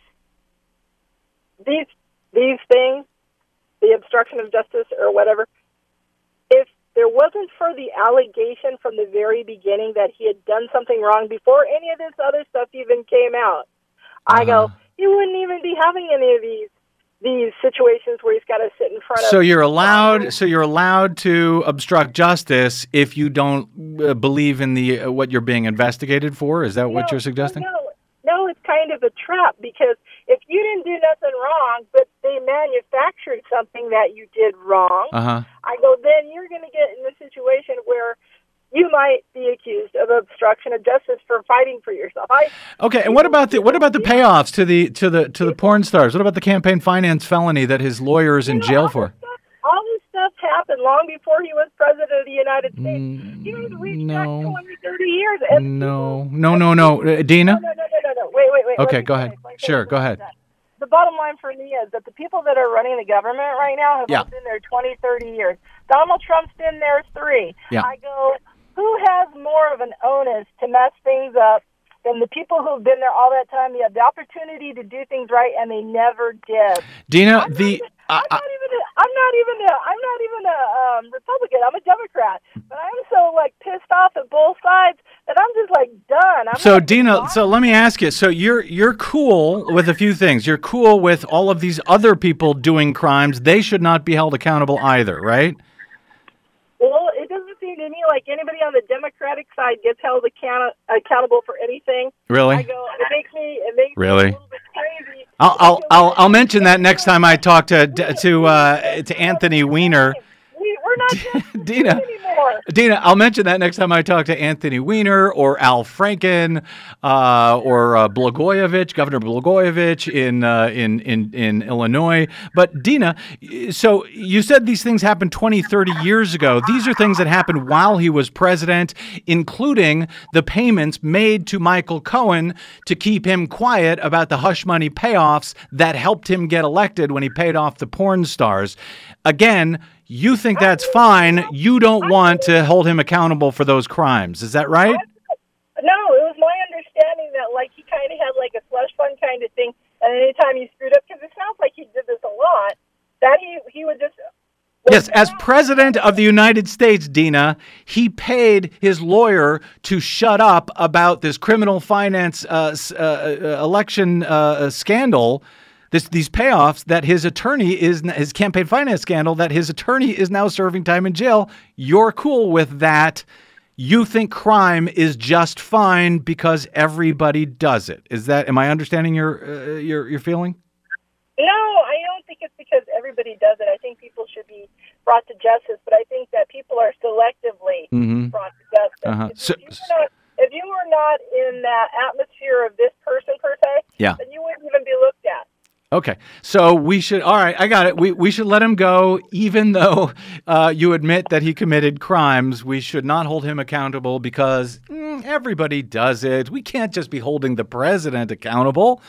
these these things, the obstruction of justice or whatever, if there wasn't for the allegation from the very beginning that he had done something wrong before any of this other stuff even came out, I go, he wouldn't even be having any of these these situations where he's got to sit in front of. So you're allowed. So you're allowed to obstruct justice if you don't uh, believe in the uh, what you're being investigated for. Is that no, what you're suggesting? No, no, it's kind of a trap because if you didn't do nothing wrong, but they manufactured something that you did wrong, uh-huh. I go, then you're going to get in a situation where you might be accused of obstruction of justice for fighting for yourself. I, okay, and what about the what about the payoffs to the to the to the porn stars? What about the campaign finance felony that his lawyer is in you know, jail all for? This stuff, all this stuff happened long before he was president of the United States. Mm, he was reached no. back twenty, thirty years. And No, no, no, no, uh, Dina. No, no, no, no, no, no. Wait, wait, wait. Okay, go ahead. Sure, go ahead. The bottom line for me is that the people that are running the government right now have Yeah. all been there twenty, thirty years. Donald Trump's been there three. Yeah. I go, who has more of an onus to mess things up than the people who've been there all that time? They have the opportunity to do things right, and they never did. Dina, I'm the not, I'm not even. A, I'm not even. A, I'm not even a um, Republican. I'm a Democrat, but I'm so like pissed off at both sides that I'm just like done. I'm So like, Dina, so let me ask you. So you're you're cool with a few things. You're cool with all of these other people doing crimes. They should not be held accountable either, right? Well, it doesn't seem to me like anybody on the Democratic side gets held account- accountable for anything. Really? I go, it makes me, it makes Really? me a little bit crazy. I'll I'll I'll, I'll mention that next time I talk to to uh, to Anthony Weiner. We, we're not just Dina, anymore. Dina, I'll mention that next time I talk to Anthony Weiner or Al Franken uh, or uh, Blagojevich, Governor Blagojevich in, uh, in in in Illinois. But Dina, so you said these things happened twenty, thirty years ago. These are things that happened while he was president, including the payments made to Michael Cohen to keep him quiet about the hush money payoffs that helped him get elected when he paid off the porn stars. Again, you think that's fine. You don't want to hold him accountable for those crimes. Is that right? No, it was my understanding that like he kind of had like a slush fund kind of thing, and anytime he screwed up, because it sounds like he did this a lot, that he he would just. Yes, as president of the United States, Dina, he paid his lawyer to shut up about this criminal finance uh, uh, election uh, scandal. This, these payoffs that his attorney is, his campaign finance scandal, that his attorney is now serving time in jail. You're cool with that. You think crime is just fine because everybody does it. Is that, am I understanding your, uh, your, your feeling? No, I don't think it's because everybody does it. I think people should be brought to justice, but I think that people are selectively Mm-hmm. brought to justice. Uh-huh. If, So, if, you were not, if you were not in that atmosphere of this person per se, yeah. then you wouldn't even be looked at. Okay, so we should, all right, I got it. We we should let him go, even though uh, you admit that he committed crimes. We should not hold him accountable because mm, everybody does it. We can't just be holding the president accountable.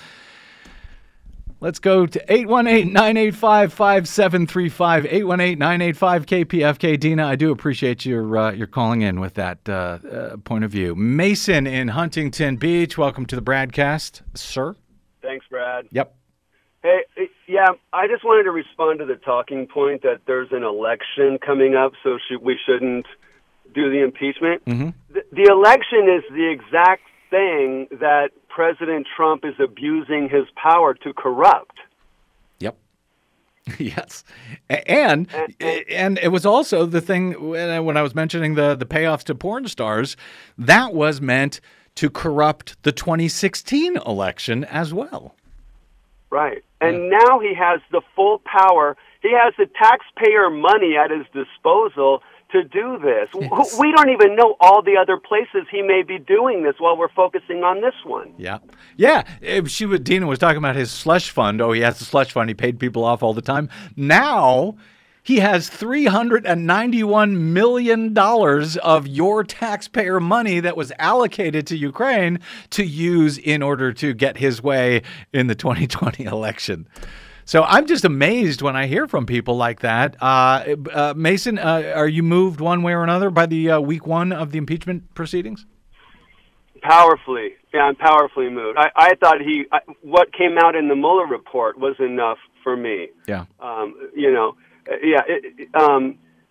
Let's go to eight one eight, nine eight five, five seven three five, eight one eight, nine eight five, K P F K. Dina, I do appreciate your uh, your calling in with that uh, uh, point of view. Mason in Huntington Beach, welcome to the broadcast, sir. Thanks, Brad. Yep. Hey, yeah, I just wanted to respond to the talking point that there's an election coming up, so should, we shouldn't do the impeachment. Mm-hmm. The, the election is the exact thing that President Trump is abusing his power to corrupt. Yep. Yes. And, and and it was also the thing when I was mentioning the, the payoffs to porn stars, that was meant to corrupt the twenty sixteen election as well. Right. And now he has the full power. He has the taxpayer money at his disposal to do this. Yes. We don't even know all the other places he may be doing this while we're focusing on this one. Yeah. Yeah. If she was, Dina was talking about his slush fund. Oh, he has a slush fund. He paid people off all the time. Now he has three hundred ninety-one million dollars of your taxpayer money that was allocated to Ukraine to use in order to get his way in the twenty twenty election. So I'm just amazed when I hear from people like that. Uh, uh, Mason, uh, are you moved one way or another by the uh, week one of the impeachment proceedings? Powerfully. Yeah, I'm powerfully moved. I, I thought he, I, what came out in the Mueller report was enough for me. Yeah. Um, you know, Yeah, it, um,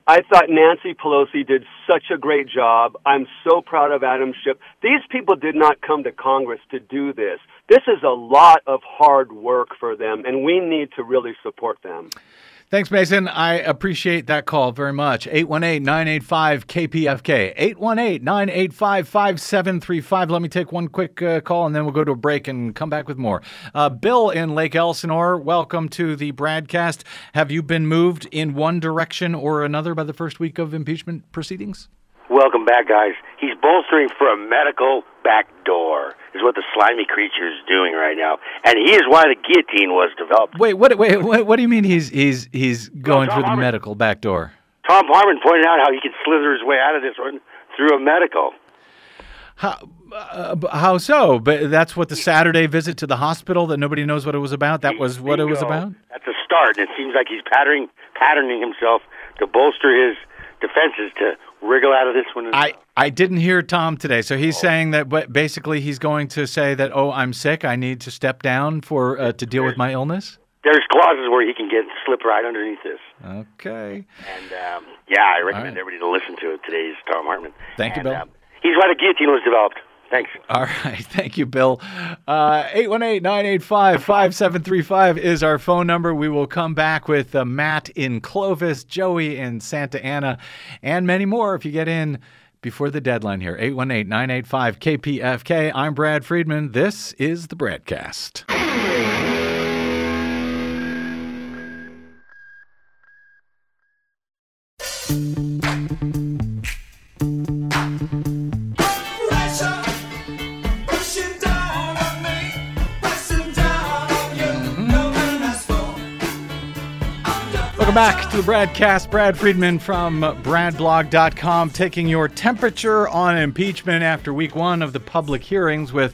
I thought Nancy Pelosi did such a great job. I'm so proud of Adam Schiff. These people did not come to Congress to do this. This is a lot of hard work for them, and we need to really support them. Thanks, Mason. I appreciate that call very much. eight one eight, nine eight five, K P F K. eight one eight, nine eight five, five seven three five. Let me take one quick uh, call, and then we'll go to a break and come back with more. Uh, Bill in Lake Elsinore, welcome to the broadcast. Have you been moved in one direction or another by the first week of impeachment proceedings? Welcome back, guys. He's bolstering for a medical backdoor, is what the slimy creature is doing right now, and he is why the guillotine was developed. Wait, what? Wait, what, what do you mean he's he's he's going Tom through the Harmon. medical backdoor? Tom Harmon pointed out how he could slither his way out of this one through a medical. How, uh, how so? But that's what the Saturday visit to the hospital that nobody knows what it was about. That was what it was Bingo. about. That's a start, and it seems like he's patterning patterning himself to bolster his defenses to wriggle out of this one. I, I didn't hear Tom today, so he's saying that but basically he's going to say that, oh, I'm sick, I need to step down for uh, to deal with my illness? There's clauses where he can get slip right underneath this. Okay. And, um, yeah, I recommend right. everybody to listen to it. Today's Tom Hartman. Thank you, and, Bill. Um, he's why the guillotine was developed. Thanks. All right. Thank you, Bill. Uh, eight one eight, nine eight five, five seven three five is our phone number. We will come back with uh, Matt in Clovis, Joey in Santa Ana, and many more if you get in before the deadline here. eight one eight, nine eight five, K P F K. I'm Brad Friedman. This is the Bradcast. Welcome back to the Bradcast. Brad Friedman from brad blog dot com taking your temperature on impeachment after week one of the public hearings with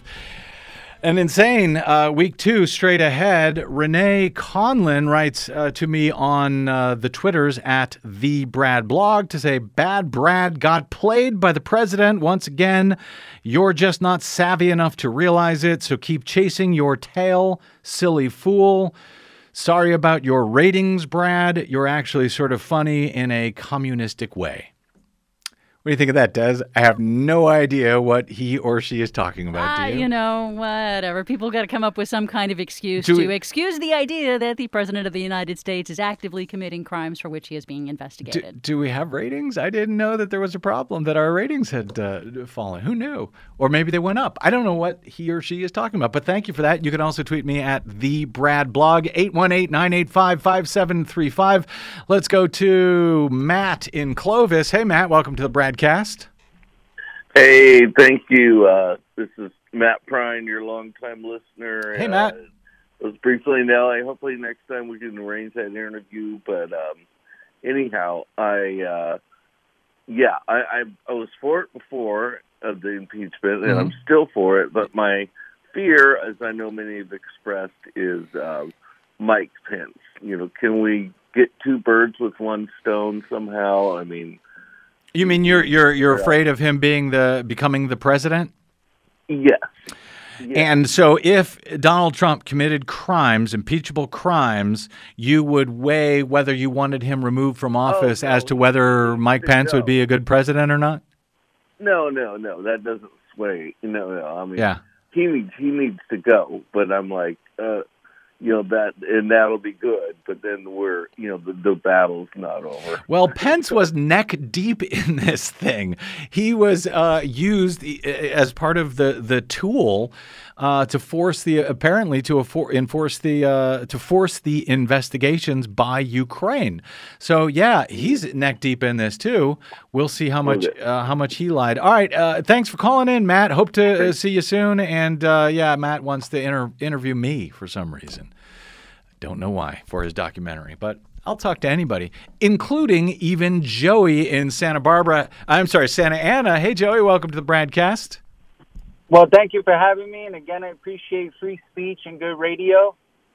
an insane uh, week two straight ahead. Renee Conlin writes uh, to me on uh, the Twitters at the Brad Blog to say, Bad Brad got played by the president once again. You're just not savvy enough to realize it, so keep chasing your tail, silly fool. Sorry about your ratings, Brad. You're actually sort of funny in a communistic way. What do you think of that, Des? I have no idea what he or she is talking about. Uh, do you? you know, whatever. People got to come up with some kind of excuse Do to we- excuse the idea that the President of the United States is actively committing crimes for which he is being Do, investigated. do we have ratings? I didn't know that there was a problem, that our ratings had uh, fallen. Who knew? Or maybe they went up. I don't know what he or she is talking about, but thank you for that. You can also tweet me at the Brad Blog, eight one eight, nine eight five, five seven three five. Let's go to Matt in Clovis. Hey, Matt, welcome to the Bradcast. Hey, thank you. Uh, this is Matt Prine, your longtime listener. Hey, Matt. Uh, I was briefly in L A. Hopefully next time we can arrange that interview. But um, anyhow, I uh, yeah, I, I I was for it before of the impeachment, and Mm-hmm. I'm still for it. But my fear, as I know many have expressed, is uh, Mike Pence. You know, can we get two birds with one stone somehow? I mean. You mean you're you're you're afraid of him being the becoming the president? Yes. yes. And so if Donald Trump committed crimes, impeachable crimes, you would weigh whether you wanted him removed from office Oh, no. as to whether Mike Pence No. would be a good president or not? No, no, no. That doesn't sway. No, no. I mean, Yeah. he needs he needs to go. But I'm like, uh, you know, that and that'll be good. But then we're, you know, the, the battle's not over. Well, Pence was neck deep in this thing. He was uh, used as part of the the tool uh, to force the apparently to affor- enforce the uh, to force the investigations by Ukraine. So yeah, he's neck deep in this too. We'll see how much uh, how much he lied. All right, uh, thanks for calling in, Matt. Hope to uh, see you soon. And uh, yeah, Matt wants to inter- interview me for some reason. Don't know why, for his documentary, but I'll talk to anybody, including even Joey in Santa Barbara. I'm sorry, Santa Ana. Hey, Joey, welcome to the Bradcast. Well, thank you for having me. And again, I appreciate free speech and good radio.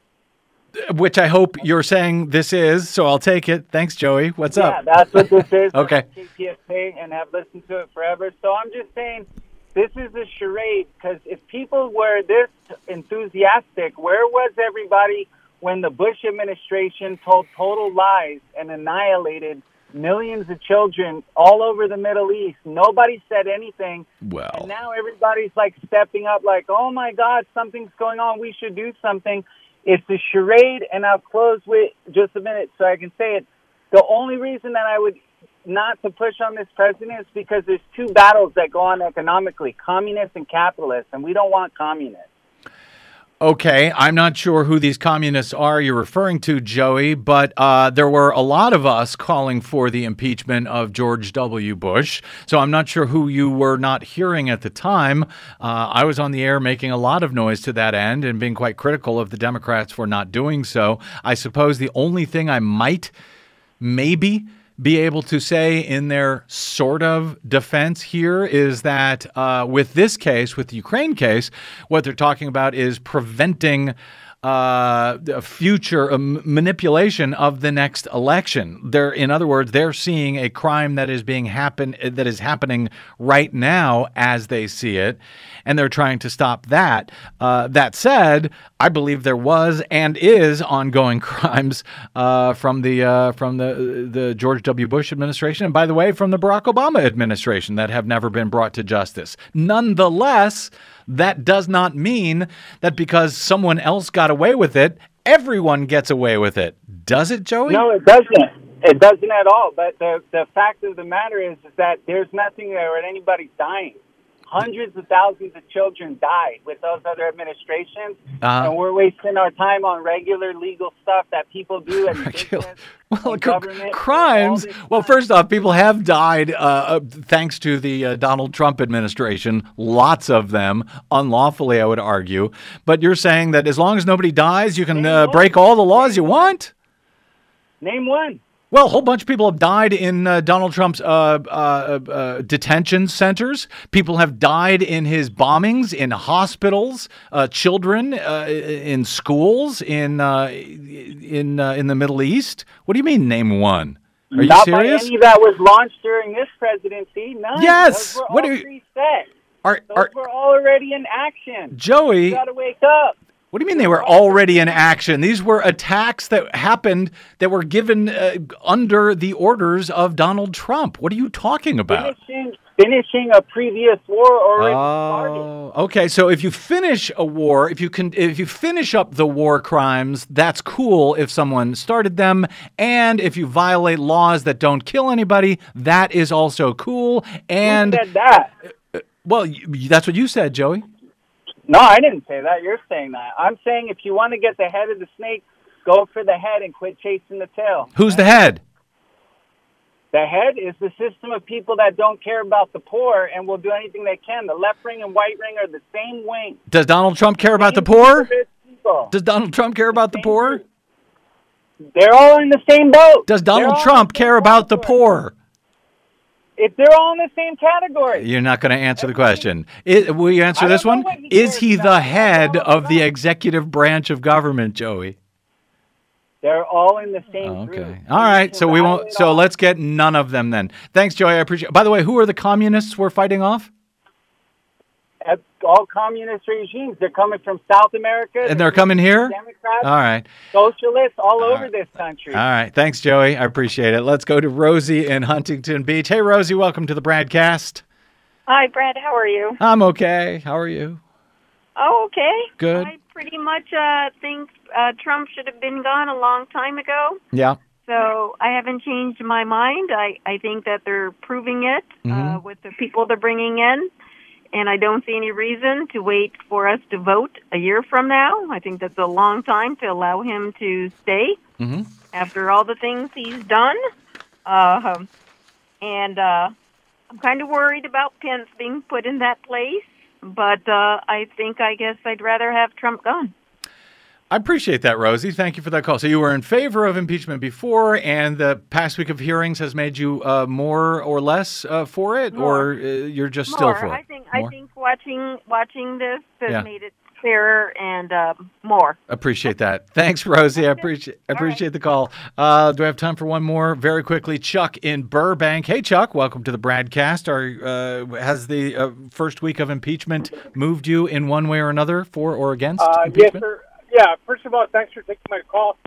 Which I hope you're saying this is, so I'll take it. Thanks, Joey. What's yeah, up? that's what this is. Okay. K P F K and have listened to it forever. So I'm just saying this is a charade because if people were this enthusiastic, where was everybody when the Bush administration told total lies and annihilated millions of children all over the Middle East. Nobody said anything. Well. And now everybody's like stepping up like, oh my God, something's going on. We should do something. It's a charade. And I'll close with just a minute so I can say it. The only reason that I would not to push on this president is because there's two battles that go on economically, communists and capitalists, and we don't want communists. Okay, I'm not sure who these communists are you're referring to, Joey, but uh, there were a lot of us calling for the impeachment of George W. Bush, so I'm not sure who you were not hearing at the time. Uh, I was on the air making a lot of noise to that end and being quite critical of the Democrats for not doing so. I suppose the only thing I might maybe be able to say in their sort of defense here is that uh, with this case, with the Ukraine case, what they're talking about is preventing uh, a future uh, manipulation of the next election. They're, in other words, they're seeing a crime that is being happen that is happening right now as they see it, and they're trying to stop that. Uh, that said, I believe there was and is ongoing crimes uh, from the uh, from the the George W. Bush administration, and by the way, from the Barack Obama administration that have never been brought to justice. Nonetheless, that does not mean that because someone else got away with it, everyone gets away with it. Does it, Joey? No, it doesn't. It doesn't at all. But the the fact of the matter is, is that there's nothing there where anybody's dying. Hundreds of thousands of children died with those other administrations, uh, and we're wasting our time on regular legal stuff that people do in business well, and cr- government. crimes. Well, first off, people have died uh, thanks to the uh, Donald Trump administration. Lots of them unlawfully, I would argue. But you're saying that as long as nobody dies, you can uh, break all the laws you want? Name one. Well, a whole bunch of people have died in uh, Donald Trump's uh, uh, uh, detention centers. People have died in his bombings, in hospitals, uh, children uh, in schools, in uh, in uh, in the Middle East. What do you mean, name one? Are you Not serious? by any that was launched during this presidency. None. Yes. Those were What all are you- preset. Are, Those are, were already in action. Joey- You gotta wake up. What do you mean they were already in action? These were attacks that happened that were given uh, under the orders of Donald Trump. What are you talking about? Finishing, finishing a previous war already started. Oh, okay. So if you finish a war, if you can, if you finish up the war crimes, that's cool. If someone started them, and if you violate laws that don't kill anybody, that is also cool. And Who said that? Well, you, that's what you said, Joey. No, I didn't say that. You're saying that. I'm saying if you want to get the head of the snake, go for the head and quit chasing the tail. Who's the head? The head is the system of people that don't care about the poor and will do anything they can. The left wing and right wing are the same wing. Does Donald Trump care about the Same poor? people. Does Donald Trump care about the poor? They're all in the same boat. Does They're Donald all Trump care about the poor? If they're all in the same category. You're not going to answer the question. I, will you answer I this don't one? know what he Is cares he the about. head of the executive branch of government, Joey? They're all in the same Okay. group. All right. So we won't. violate So all- let's get none of them then. Thanks, Joey. I appreciate. By the way, who are the communists we're fighting off? At all communist regimes. They're coming from South America. And they're coming here? Democrats, All right. socialists all over this country. All right. Thanks, Joey. I appreciate it. Let's go to Rosie in Huntington Beach. Hey, Rosie. Welcome to the Broadcast. Hi, Brad. How are you? I'm okay. How are you? Oh, okay. Good. I pretty much uh, think uh, Trump should have been gone a long time ago. Yeah. So I haven't changed my mind. I, I think that they're proving it uh, Mhm. with the people they're bringing in. And I don't see any reason to wait for us to vote a year from now. I think that's a long time to allow him to stay Mm-hmm. after all the things he's done. Uh, and uh, I'm kind of worried about Pence being put in that place. But uh, I think, I guess, I'd rather have Trump gone. I appreciate that, Rosie. Thank you for that call. So you were in favor of impeachment before, and the past week of hearings has made you uh, more or less uh, for it, More. or uh, you're just More. still for it? I think More? I think watching watching this has Yeah. made it clearer and uh, more. Appreciate that. Thanks, Rosie. I appreciate I appreciate the call. Uh, do I have time for one more? Very quickly, Chuck in Burbank. Hey, Chuck. Welcome to the Broadcast. Are uh, has the uh, first week of impeachment moved you in one way or another, for or against Uh, yes, impeachment? sir. Yeah, first of all, thanks for taking my call.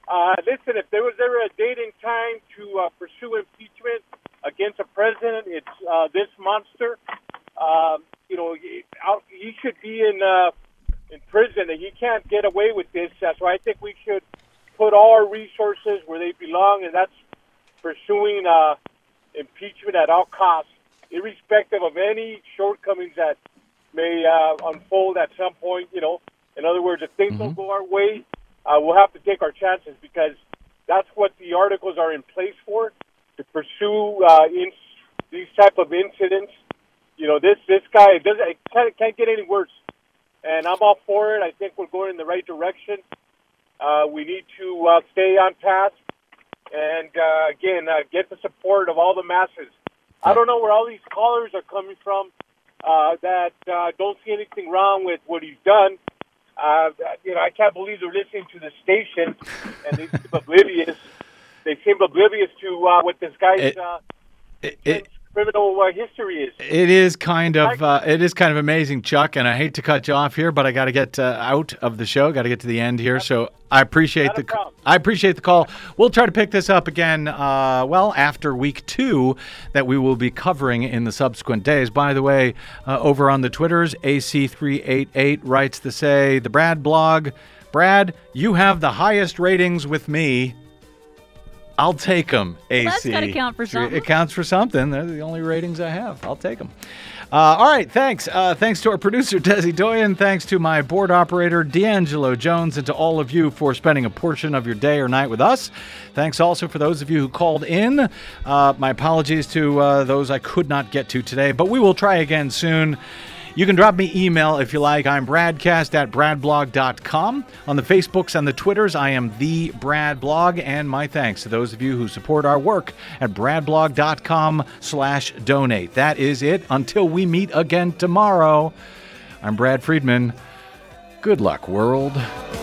Uh, listen, if there was ever a date and time to uh, pursue impeachment against a president, it's uh, this monster. Um, you know, he, out, he should be in uh, in prison, and he can't get away with this. That's why I think we should put all our resources where they belong, and that's pursuing uh, impeachment at all costs, irrespective of any shortcomings that may uh, unfold at some point. You know, in other words, if things mm-hmm. don't go our way, uh, we'll have to take our chances, because that's what the articles are in place for, to pursue uh, in, these type of incidents. You know, this this guy, it doesn't, it can't, can't get any worse, and I'm all for it. I think we're going in the right direction. Uh, we need to uh, stay on task and, uh, again, uh, get the support of all the masses. I don't know where all these callers are coming from uh, that uh, don't see anything wrong with what he's done. Uh, you know, I can't believe they're listening to the station, and they seem oblivious. They seem oblivious to uh, what this guy's it, uh, it, it, criminal uh, history is. It is kind of uh, it is kind of amazing, Chuck. And I hate to cut you off here, but I got to get uh, out of the show. Got to get to the end here. So I appreciate the I appreciate the call. We'll try to pick this up again. Uh, well, after week two, that we will be covering in the subsequent days. By the way, uh, over on the Twitters, A C three eighty-eight writes to say the Brad blog. Brad, you have the highest ratings with me. I'll take them, A C. Well, that's got to count for something. It counts for something. They're the only ratings I have. I'll take them. Uh, all right, thanks. Uh, thanks to our producer, Desi Doyen. Thanks to my board operator, D'Angelo Jones, and to all of you for spending a portion of your day or night with us. Thanks also for those of you who called in. Uh, my apologies to uh, those I could not get to today, but we will try again soon. You can drop me email if you like. I'm bradcast at bradblog dot com. On the Facebooks and the Twitters, I am the Brad Blog. And my thanks to those of you who support our work at bradblog dot com slash donate. That is it. Until we meet again tomorrow, I'm Brad Friedman. Good luck, world.